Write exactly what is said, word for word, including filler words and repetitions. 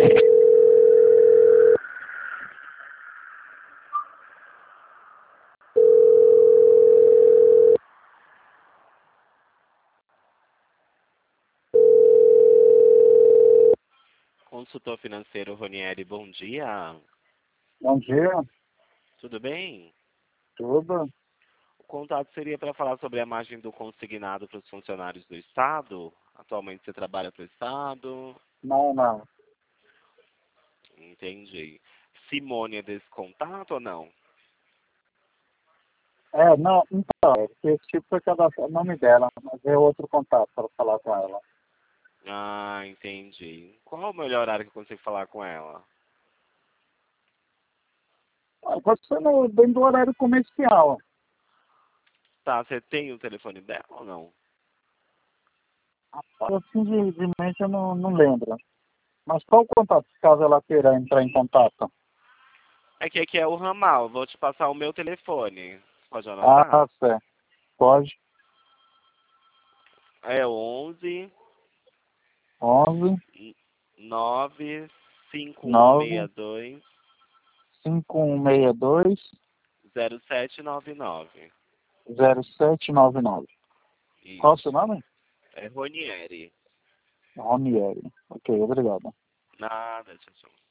Consultor financeiro Ronieri, bom dia. Bom dia, Tudo bem? tudo? O contato seria para falar sobre a margem do consignado para os funcionários do Estado. Atualmente você trabalha para o Estado. Não, não. Entendi. Simone é desse contato ou não? É, não, então, esse tipo foi cadastrado o nome dela, mas é outro contato para falar com ela. Ah, entendi. Qual é o melhor horário que eu consigo falar com ela? Ah, pode ser no, dentro do horário comercial. Tá, você tem o telefone dela ou não? Assim de, de mente eu não, não lembro. Mas qual o contato, caso ela queira entrar em contato? É que aqui é o ramal, vou te passar o meu telefone. Pode Ah, anotar? certo. Pode. É onze onze, nove cinco um nove, seis dois cinco um seis dois, zero sete nove nove. zero sete nove nove. Qual o seu Isso. nome? É Ronieri. Ronieri. Ok, obrigado. Nada, tchau, tchau.